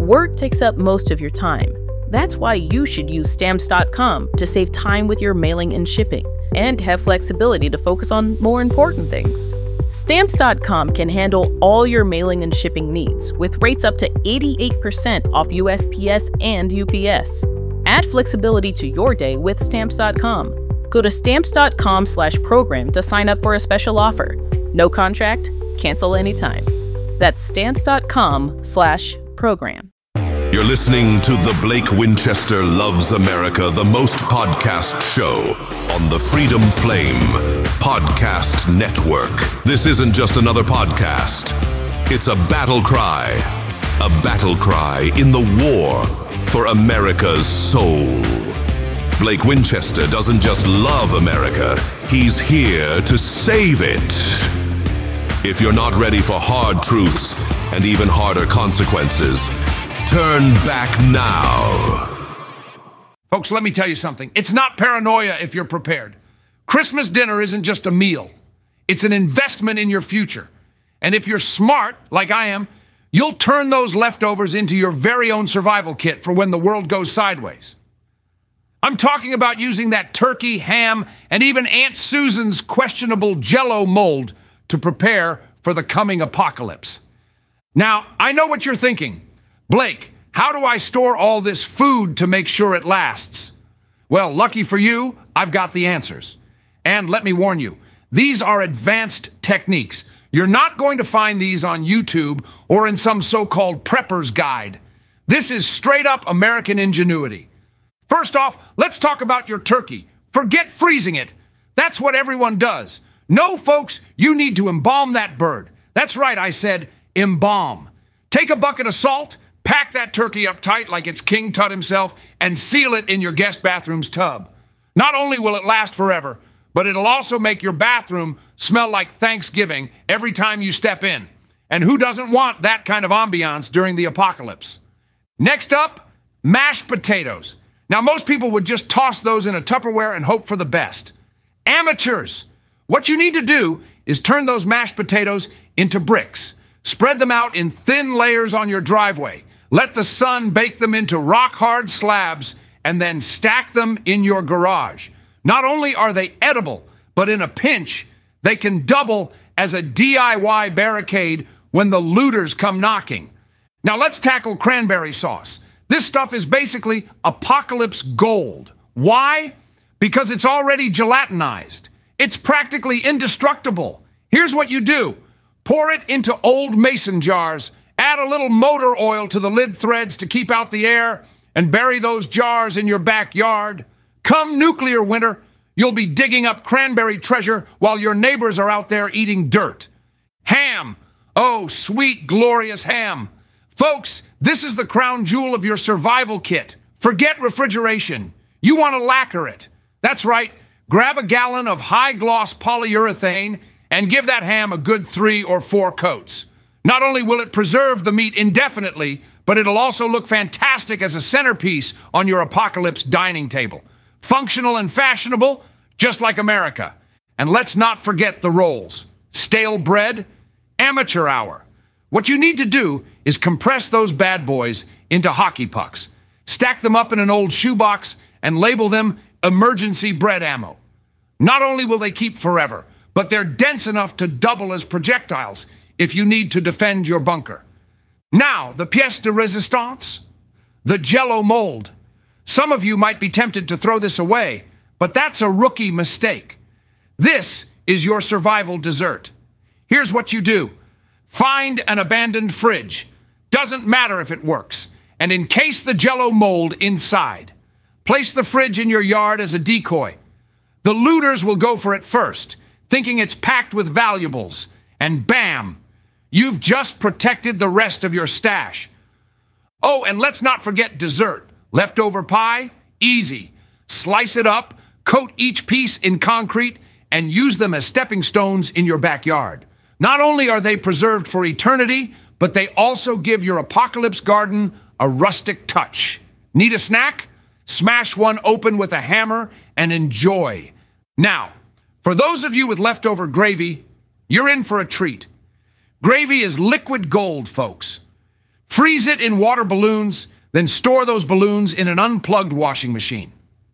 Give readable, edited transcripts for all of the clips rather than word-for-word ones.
Work takes up most of your time. That's why you should use Stamps.com to save time with your mailing and shipping, and have flexibility to focus on more important things. Stamps.com can handle all your mailing and shipping needs with rates up to 88% off USPS and UPS. Add flexibility to your day with Stamps.com. Go to Stamps.com/program to sign up for a special offer. No contract, cancel anytime. That's Stamps.com/program. You're listening to The Blake Winchester Loves America, the most podcast show on the Freedom Flame Podcast Network. This isn't just another podcast. It's a battle cry in the war for America's soul. Blake Winchester doesn't just love America, he's here to save it. If you're not ready for hard truths and even harder consequences, turn back now. Folks, let me tell you something. It's not paranoia if you're prepared. Christmas dinner isn't just a meal. It's an investment in your future. And if you're smart, like I am, you'll turn those leftovers into your very own survival kit for when the world goes sideways. I'm talking about using that turkey, ham, and even Aunt Susan's questionable Jell-O mold to prepare for the coming apocalypse. Now, I know what you're thinking. Blake, how do I store all this food to make sure it lasts? Well, lucky for you, I've got the answers. And let me warn you, these are advanced techniques. You're not going to find these on YouTube or in some so-called prepper's guide. This is straight up American ingenuity. First off, let's talk about your turkey. Forget freezing it. That's what everyone does. No, folks, you need to embalm that bird. That's right, I said embalm. Take a bucket of salt, pack that turkey up tight like it's King Tut himself, and seal it in your guest bathroom's tub. Not only will it last forever, but it'll also make your bathroom smell like Thanksgiving every time you step in. And who doesn't want that kind of ambiance during the apocalypse? Next up, mashed potatoes. Now, most people would just toss those in a Tupperware and hope for the best. Amateurs! What you need to do is turn those mashed potatoes into bricks. Spread them out in thin layers on your driveway. Let the sun bake them into rock-hard slabs and then stack them in your garage. Not only are they edible, but in a pinch, they can double as a DIY barricade when the looters come knocking. Now let's tackle cranberry sauce. This stuff is basically apocalypse gold. Why? Because it's already gelatinized. It's practically indestructible. Here's what you do. Pour it into old mason jars, add a little motor oil to the lid threads to keep out the air, and bury those jars in your backyard. Come nuclear winter, you'll be digging up cranberry treasure while your neighbors are out there eating dirt. Ham. Oh, sweet, glorious ham. Folks, this is the crown jewel of your survival kit. Forget refrigeration. You want to lacquer it. That's right. Grab a gallon of high-gloss polyurethane and give that ham a good 3 or 4 coats. Not only will it preserve the meat indefinitely, but it'll also look fantastic as a centerpiece on your apocalypse dining table. Functional and fashionable, just like America. And let's not forget the rolls. Stale bread, amateur hour. What you need to do is compress those bad boys into hockey pucks. Stack them up in an old shoebox and label them emergency bread ammo. Not only will they keep forever, but they're dense enough to double as projectiles if you need to defend your bunker. Now, the pièce de résistance, the Jell-O mold. Some of you might be tempted to throw this away, but that's a rookie mistake. This is your survival dessert. Here's what you do. Find an abandoned fridge. Doesn't matter if it works. And encase the Jell-O mold inside. Place the fridge in your yard as a decoy. The looters will go for it first, thinking it's packed with valuables. And bam, you've just protected the rest of your stash. Oh, and let's not forget dessert. Leftover pie? Easy. Slice it up, coat each piece in concrete, and use them as stepping stones in your backyard. Not only are they preserved for eternity, but they also give your apocalypse garden a rustic touch. Need a snack? Smash one open with a hammer and enjoy. Now, for those of you with leftover gravy, you're in for a treat. Gravy is liquid gold, folks. Freeze it in water balloons, then store those balloons in an unplugged washing machine.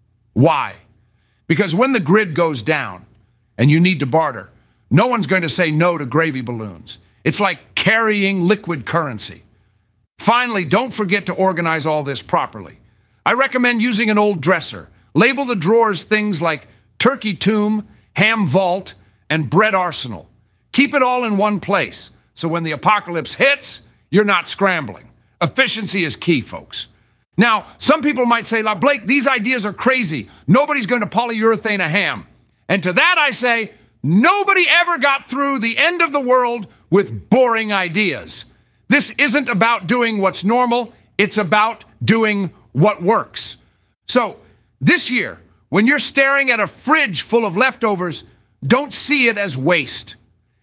Why? Because when the grid goes down and you need to barter, no one's going to say no to gravy balloons. It's like carrying liquid currency. Finally, don't forget to organize all this properly. I recommend using an old dresser. Label the drawers things like turkey tomb, ham vault, and bread arsenal. Keep it all in one place, so when the apocalypse hits, you're not scrambling. Efficiency is key, folks. Now, some people might say, Blake, these ideas are crazy. Nobody's going to polyurethane a ham. And to that I say, nobody ever got through the end of the world with boring ideas. This isn't about doing what's normal. It's about doing what works. So, this year, when you're staring at a fridge full of leftovers, don't see it as waste.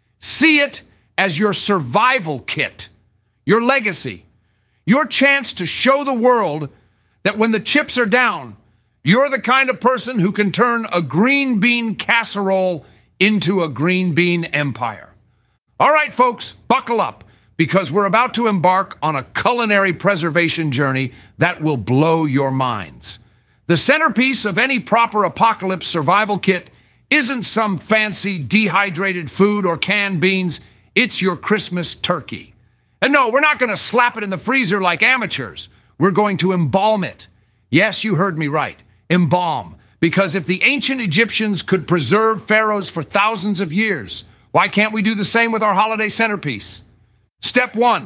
See it as your survival kit, your legacy, your chance to show the world that when the chips are down, you're the kind of person who can turn a green bean casserole into a green bean empire. All right, folks, buckle up, because we're about to embark on a culinary preservation journey that will blow your minds. The centerpiece of any proper apocalypse survival kit isn't some fancy dehydrated food or canned beans. It's your Christmas turkey. And no, we're not going to slap it in the freezer like amateurs. We're going to embalm it. Yes, you heard me right. Embalm. Because if the ancient Egyptians could preserve pharaohs for thousands of years, why can't we do the same with our holiday centerpiece? Step 1,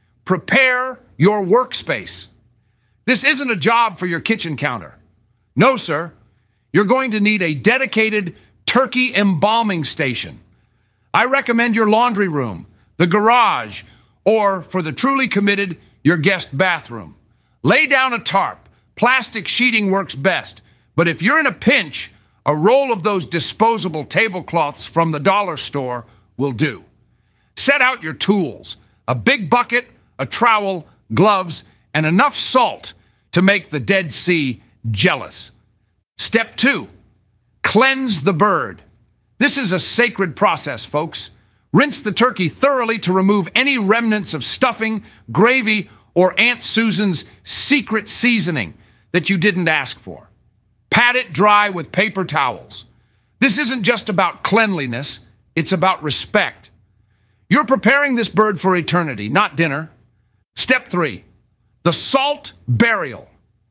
prepare your workspace. This isn't a job for your kitchen counter. No, sir. You're going to need a dedicated turkey embalming station. I recommend your laundry room, the garage, or, for the truly committed, your guest bathroom. Lay down a tarp. Plastic sheeting works best. But if you're in a pinch, a roll of those disposable tablecloths from the dollar store will do. Set out your tools, a big bucket, a trowel, gloves, and enough salt to make the Dead Sea jealous. Step 2, cleanse the bird. This is a sacred process, folks. Rinse the turkey thoroughly to remove any remnants of stuffing, gravy, or Aunt Susan's secret seasoning that you didn't ask for. Pat it dry with paper towels. This isn't just about cleanliness, it's about respect. You're preparing this bird for eternity, not dinner. Step 3, the salt burial.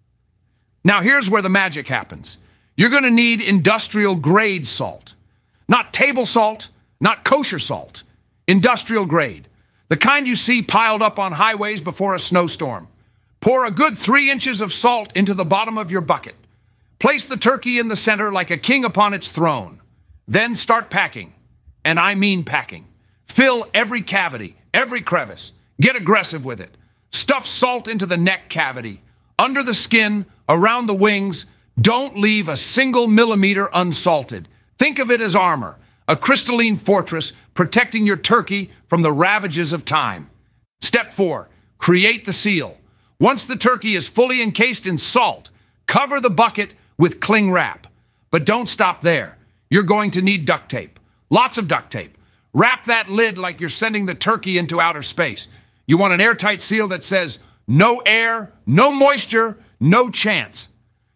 Now here's where the magic happens. You're going to need industrial grade salt. Not table salt, not kosher salt. Industrial grade. The kind you see piled up on highways before a snowstorm. Pour a good 3 inches of salt into the bottom of your bucket. Place the turkey in the center like a king upon its throne. Then start packing. And I mean packing. Fill every cavity, every crevice. Get aggressive with it. Stuff salt into the neck cavity, under the skin, around the wings. Don't leave a single millimeter unsalted. Think of it as armor, a crystalline fortress protecting your turkey from the ravages of time. Step 4, create the seal. Once the turkey is fully encased in salt, cover the bucket with cling wrap. But don't stop there. You're going to need duct tape. Lots of duct tape. Wrap that lid like you're sending the turkey into outer space. You want an airtight seal that says, no air, no moisture, no chance.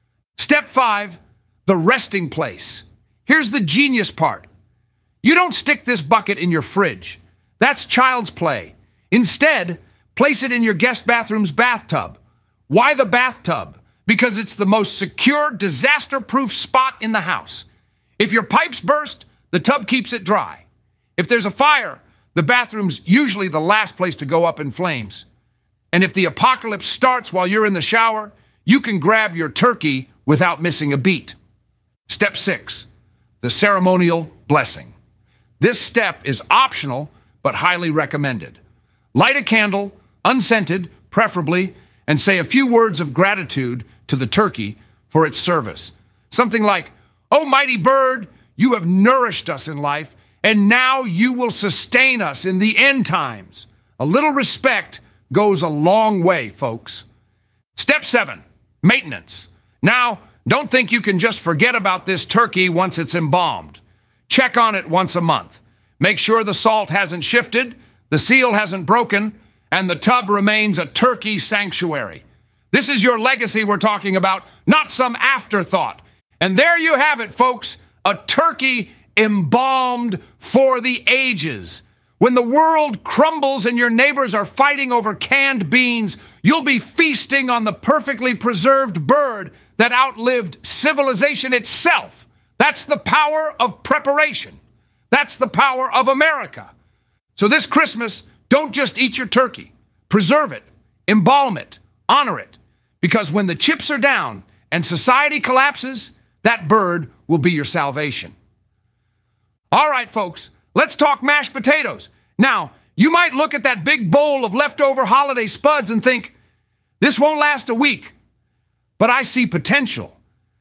Step 5, the resting place. Here's the genius part. You don't stick this bucket in your fridge. That's child's play. Instead, place it in your guest bathroom's bathtub. Why the bathtub? Because it's the most secure, disaster-proof spot in the house. If your pipes burst, the tub keeps it dry. If there's a fire, the bathroom's usually the last place to go up in flames. And if the apocalypse starts while you're in the shower, you can grab your turkey without missing a beat. Step 6, the ceremonial blessing. This step is optional, but highly recommended. Light a candle, unscented, preferably, and say a few words of gratitude to the turkey for its service. Something like, "Oh, mighty bird, you have nourished us in life, and now you will sustain us in the end times." A little respect goes a long way, folks. Step 7, maintenance. Now, don't think you can just forget about this turkey once it's embalmed. Check on it once a month. Make sure the salt hasn't shifted, the seal hasn't broken, and the tub remains a turkey sanctuary. This is your legacy we're talking about, not some afterthought. And there you have it, folks, a turkey embalmed for the ages. When the world crumbles and your neighbors are fighting over canned beans, you'll be feasting on the perfectly preserved bird that outlived civilization itself. That's the power of preparation. That's the power of America. So this Christmas, don't just eat your turkey. Preserve it, embalm it, honor it. Because when the chips are down and society collapses, that bird will be your salvation. All right, folks, let's talk mashed potatoes. Now, you might look at that big bowl of leftover holiday spuds and think, this won't last a week. But I see potential.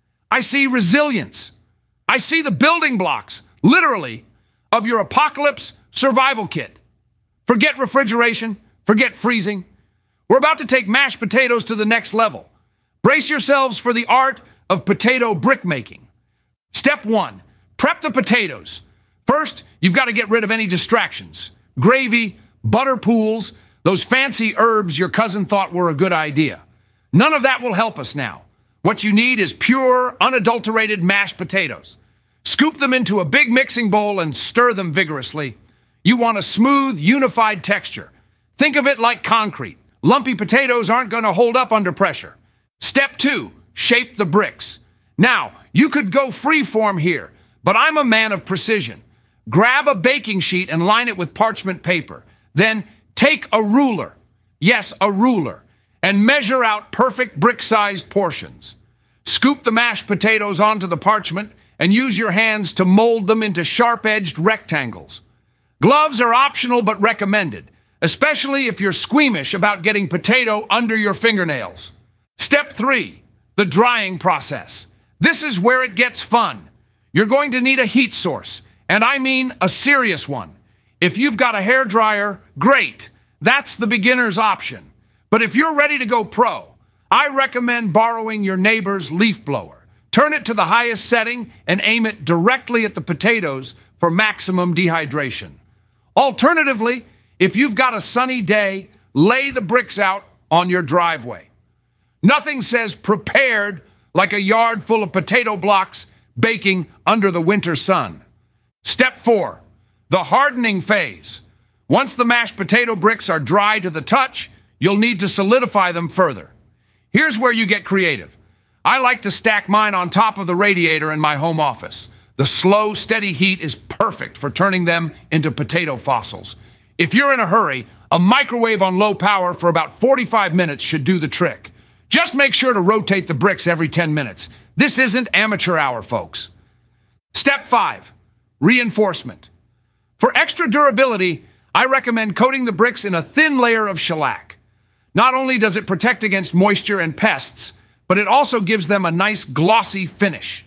I see resilience. I see the building blocks, literally, of your apocalypse survival kit. Forget refrigeration. Forget freezing. We're about to take mashed potatoes to the next level. Brace yourselves for the art of potato brick making. Step 1, prep the potatoes. First, you've got to get rid of any distractions. Gravy, butter pools, those fancy herbs your cousin thought were a good idea. None of that will help us now. What you need is pure, unadulterated mashed potatoes. Scoop them into a big mixing bowl and stir them vigorously. You want a smooth, unified texture. Think of it like concrete. Lumpy potatoes aren't going to hold up under pressure. Step 2, shape the bricks. Now, you could go free-form here, but I'm a man of precision. Grab a baking sheet and line it with parchment paper. Then take a ruler, yes, a ruler, and measure out perfect brick-sized portions. Scoop the mashed potatoes onto the parchment and use your hands to mold them into sharp-edged rectangles. Gloves are optional but recommended, especially if you're squeamish about getting potato under your fingernails. Step 3, the drying process. This is where it gets fun. You're going to need a heat source, and I mean a serious one. If you've got a hairdryer, great. That's the beginner's option. But if you're ready to go pro, I recommend borrowing your neighbor's leaf blower. Turn it to the highest setting and aim it directly at the potatoes for maximum dehydration. Alternatively, if you've got a sunny day, lay the bricks out on your driveway. Nothing says prepared like a yard full of potato blocks baking under the winter sun. Step 4, the hardening phase. Once the mashed potato bricks are dry to the touch, you'll need to solidify them further. Here's where you get creative. I like to stack mine on top of the radiator in my home office. The slow, steady heat is perfect for turning them into potato fossils. If you're in a hurry, a microwave on low power for about 45 minutes should do the trick. Just make sure to rotate the bricks every 10 minutes. This isn't amateur hour, folks. Step 5, reinforcement. For extra durability, I recommend coating the bricks in a thin layer of shellac. Not only does it protect against moisture and pests, but it also gives them a nice glossy finish.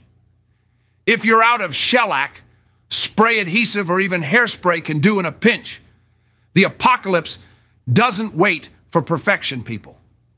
If you're out of shellac, spray adhesive or even hairspray can do in a pinch. The apocalypse doesn't wait for perfection, people.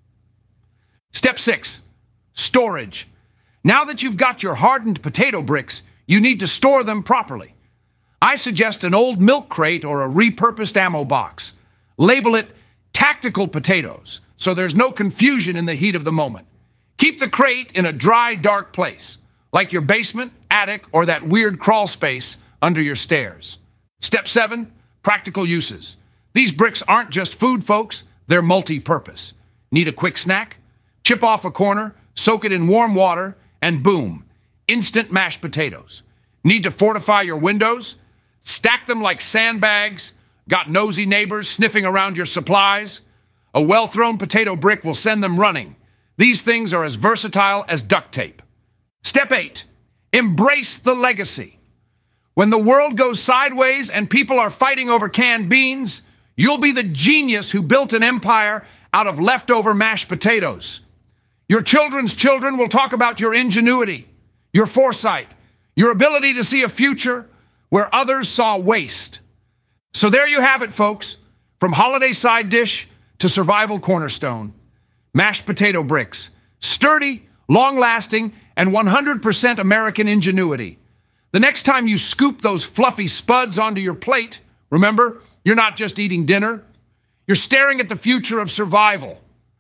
Step 6, storage. Now that you've got your hardened potato bricks, you need to store them properly. I suggest an old milk crate or a repurposed ammo box. Label it tactical potatoes, so there's no confusion in the heat of the moment. Keep the crate in a dry, dark place, like your basement, attic, or that weird crawl space under your stairs. Step 7, practical uses. These bricks aren't just food, folks. They're multi-purpose. Need a quick snack? Chip off a corner, soak it in warm water, and boom, instant mashed potatoes. Need to fortify your windows? Stack them like sandbags? Got nosy neighbors sniffing around your supplies? A well-thrown potato brick will send them running. These things are as versatile as duct tape. Step 8, embrace the legacy. When the world goes sideways and people are fighting over canned beans, you'll be the genius who built an empire out of leftover mashed potatoes. Your children's children will talk about your ingenuity, your foresight, your ability to see a future where others saw waste. So there you have it, folks. From holiday side dish to survival cornerstone. Mashed potato bricks. Sturdy, long-lasting, and 100% American ingenuity. The next time you scoop those fluffy spuds onto your plate, remember, you're not just eating dinner. You're staring at the future of survival.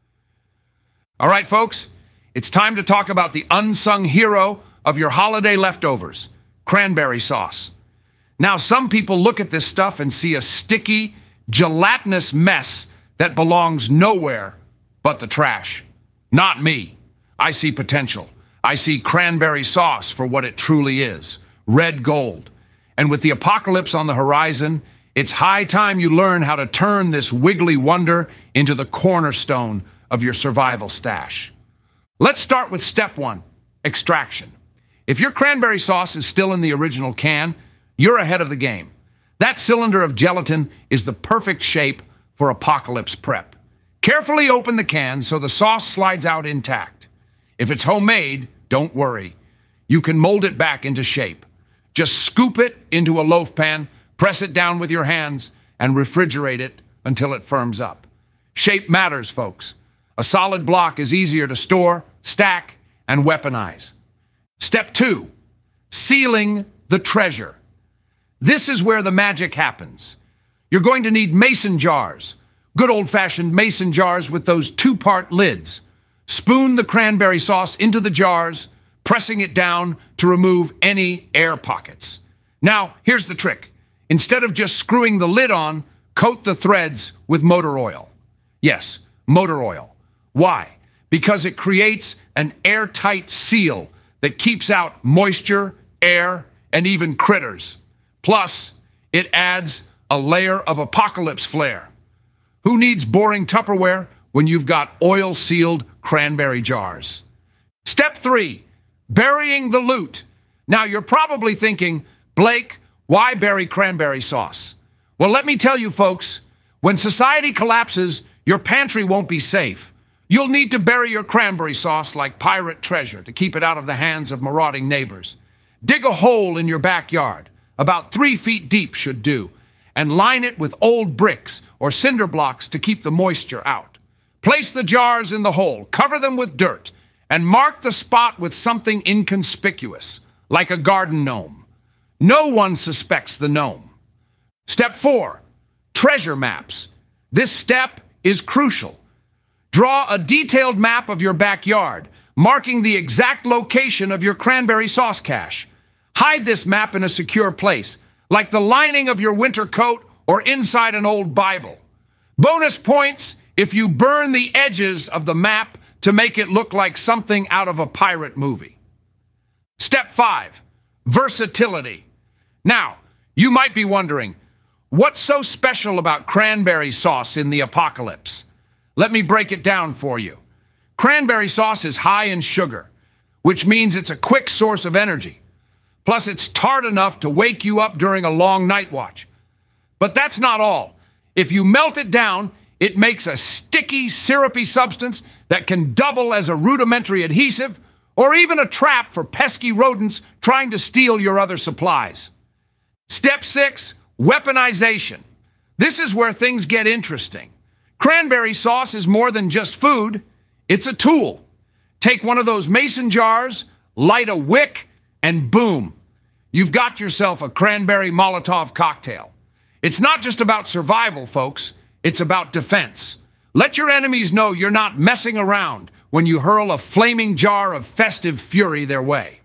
All right, folks, it's time to talk about the unsung hero of your holiday leftovers, cranberry sauce. Now, some people look at this stuff and see a sticky, gelatinous mess that belongs nowhere but the trash. Not me. I see potential. I see cranberry sauce for what it truly is, red gold. And with the apocalypse on the horizon, it's high time you learn how to turn this wiggly wonder into the cornerstone of your survival stash. Let's start with step 1, extraction. If your cranberry sauce is still in the original can, you're ahead of the game. That cylinder of gelatin is the perfect shape for apocalypse prep. Carefully open the can so the sauce slides out intact. If it's homemade, don't worry. You can mold it back into shape. Just scoop it into a loaf pan, press it down with your hands, and refrigerate it until it firms up. Shape matters, folks. A solid block is easier to store, stack, and weaponize. Step 2, sealing the treasure. This is where the magic happens. You're going to need mason jars, good old-fashioned mason jars with those 2-part lids. Spoon the cranberry sauce into the jars, pressing it down to remove any air pockets. Now, here's the trick. Instead of just screwing the lid on, coat the threads with motor oil. Yes, motor oil. Why? Because it creates an airtight seal that keeps out moisture, air, and even critters. Plus, it adds a layer of apocalypse flair. Who needs boring Tupperware when you've got oil-sealed cranberry jars? Step 3, burying the loot. Now, you're probably thinking, Blake, why bury cranberry sauce? Well, let me tell you, folks, when society collapses, your pantry won't be safe. You'll need to bury your cranberry sauce like pirate treasure to keep it out of the hands of marauding neighbors. Dig a hole in your backyard, about 3 feet deep should do, and line it with old bricks or cinder blocks to keep the moisture out. Place the jars in the hole, cover them with dirt, and mark the spot with something inconspicuous, like a garden gnome. No one suspects the gnome. Step 4, treasure maps. This step is crucial. Draw a detailed map of your backyard, marking the exact location of your cranberry sauce cache. Hide this map in a secure place, like the lining of your winter coat or inside an old Bible. Bonus points if you burn the edges of the map to make it look like something out of a pirate movie. Step 5, versatility. Now, you might be wondering, what's so special about cranberry sauce in the apocalypse? Let me break it down for you. Cranberry sauce is high in sugar, which means it's a quick source of energy. Plus, it's tart enough to wake you up during a long night watch. But that's not all. If you melt it down, it makes a sticky, syrupy substance that can double as a rudimentary adhesive or even a trap for pesky rodents trying to steal your other supplies. Step 6, weaponization. This is where things get interesting. Cranberry sauce is more than just food. It's a tool. Take one of those mason jars, light a wick, and boom, you've got yourself a cranberry Molotov cocktail. It's not just about survival, folks. It's about defense. Let your enemies know you're not messing around when you hurl a flaming jar of festive fury their way.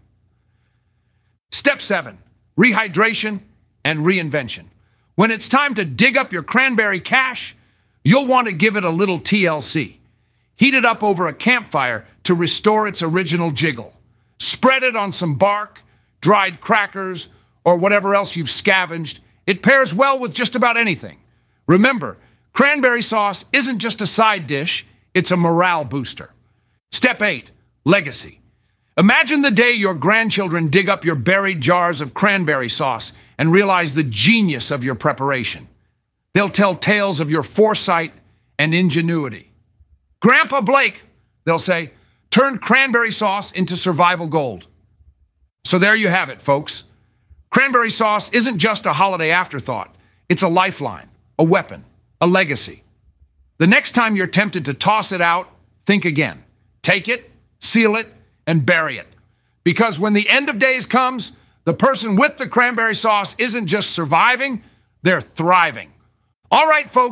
Step 7, rehydration and reinvention. When it's time to dig up your cranberry cache, you'll want to give it a little TLC. Heat it up over a campfire to restore its original jiggle. Spread it on some bark, dried crackers, or whatever else you've scavenged. It pairs well with just about anything. Remember, cranberry sauce isn't just a side dish, it's a morale booster. Step 8, legacy. Imagine the day your grandchildren dig up your buried jars of cranberry sauce and realize the genius of your preparation. They'll tell tales of your foresight and ingenuity. Grandpa Blake, they'll say, turned cranberry sauce into survival gold. So there you have it, folks. Cranberry sauce isn't just a holiday afterthought. It's a lifeline, a weapon, a legacy. The next time you're tempted to toss it out, think again. Take it, seal it, and bury it. Because when the end of days comes, the person with the cranberry sauce isn't just surviving, they're thriving. All right, folks,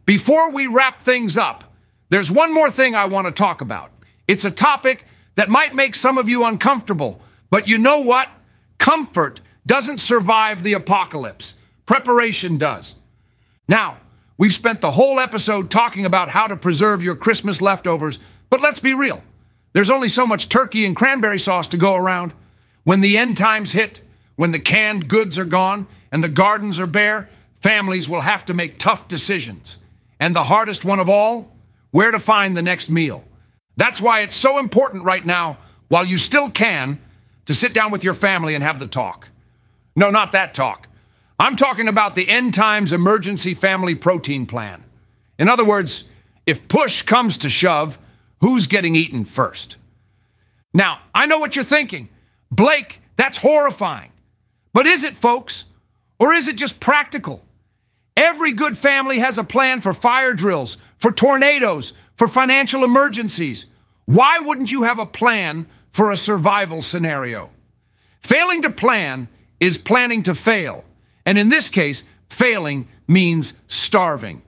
Before we wrap things up, there's one more thing I want to talk about. It's a topic that might make some of you uncomfortable, but you know what? Comfort doesn't survive the apocalypse. Preparation does. Now, we've spent the whole episode talking about how to preserve your Christmas leftovers, but let's be real. There's only so much turkey and cranberry sauce to go around. When the end times hit, when the canned goods are gone and the gardens are bare, families will have to make tough decisions. And the hardest one of all, where to find the next meal. That's why it's so important right now, while you still can, to sit down with your family and have the talk. No, not that talk. I'm talking about the End Times Emergency Family Protein Plan. In other words, if push comes to shove, who's getting eaten first? Now, I know what you're thinking. Blake, that's horrifying. But is it, folks? Or is it just practical? Every good family has a plan for fire drills, for tornadoes, for financial emergencies. Why wouldn't you have a plan for a survival scenario? Failing to plan is planning to fail. And in this case, failing means starving.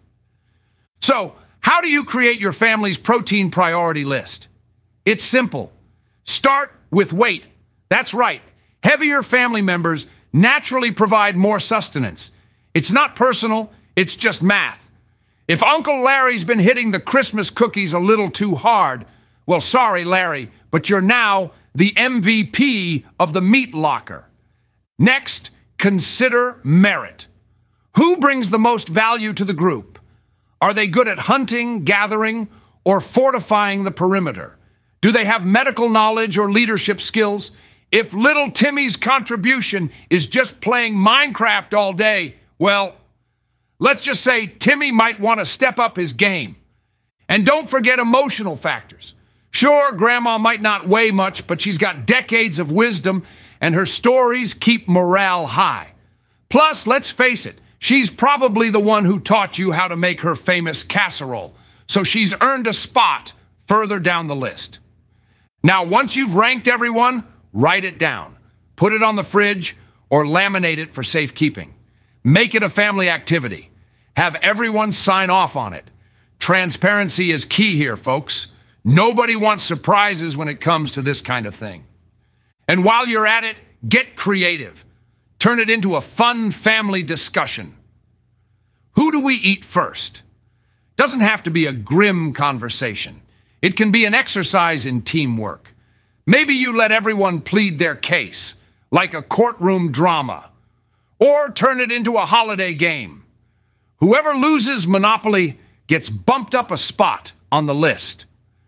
So, how do you create your family's protein priority list? It's simple. Start with weight. That's right. Heavier family members naturally provide more sustenance. It's not personal, it's just math. If Uncle Larry's been hitting the Christmas cookies a little too hard, well, sorry, Larry, but you're now the MVP of the meat locker. Next, consider merit. Who brings the most value to the group? Are they good at hunting, gathering, or fortifying the perimeter? Do they have medical knowledge or leadership skills? If little Timmy's contribution is just playing Minecraft all day, well, let's just say Timmy might want to step up his game. And don't forget emotional factors. Sure, Grandma might not weigh much, but she's got decades of wisdom, and her stories keep morale high. Plus, let's face it, she's probably the one who taught you how to make her famous casserole, so she's earned a spot further down the list. Now, once you've ranked everyone, write it down. Put it on the fridge or laminate it for safekeeping. Make it a family activity. Have everyone sign off on it. Transparency is key here, folks. Nobody wants surprises when it comes to this kind of thing. And while you're at it, get creative. Turn it into a fun family discussion. Who do we eat first? Doesn't have to be a grim conversation. It can be an exercise in teamwork. Maybe you let everyone plead their case, like a courtroom drama, or turn it into a holiday game. Whoever loses Monopoly gets bumped up a spot on the list.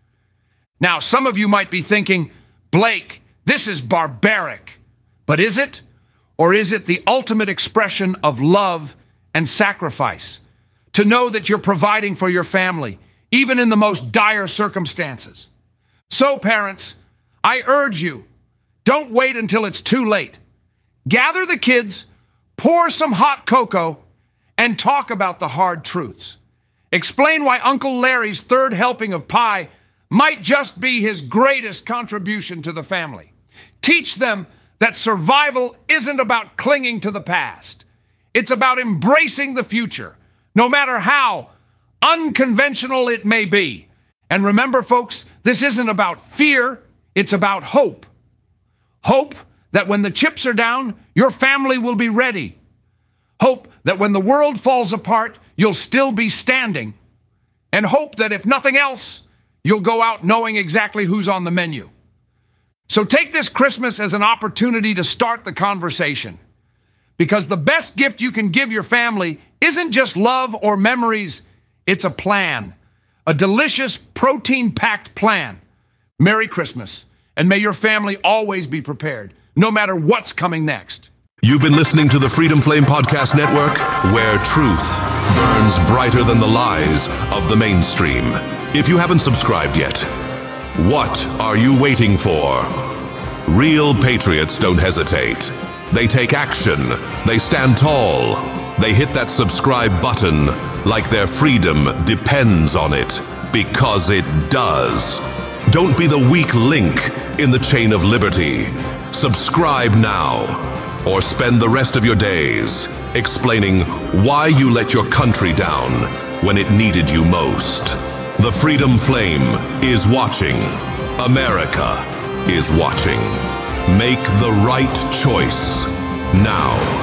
Now, some of you might be thinking, Blake, this is barbaric. But is it? Or is it the ultimate expression of love and sacrifice? To know that you're providing for your family, even in the most dire circumstances. So, parents, I urge you, don't wait until it's too late. Gather the kids, pour some hot cocoa, and talk about the hard truths. Explain why Uncle Larry's third helping of pie might just be his greatest contribution to the family. Teach them that survival isn't about clinging to the past. It's about embracing the future, no matter how unconventional it may be. And remember, folks, this isn't about fear, it's about hope. Hope that when the chips are down, your family will be ready. Hope that when the world falls apart, you'll still be standing. And hope that if nothing else, you'll go out knowing exactly who's on the menu. So take this Christmas as an opportunity to start the conversation. Because the best gift you can give your family isn't just love or memories, it's a plan. A delicious, protein-packed plan. Merry Christmas, and may your family always be prepared, no matter what's coming next. You've been listening to the Freedom Flame Podcast Network, where truth burns brighter than the lies of the mainstream. If you haven't subscribed yet, what are you waiting for? Real patriots don't hesitate. They take action. They stand tall. They hit that subscribe button like their freedom depends on it, because it does. Don't be the weak link in the chain of liberty. Subscribe now, or spend the rest of your days explaining why you let your country down when it needed you most. The Freedom Flame is watching. America is watching. Make the right choice now.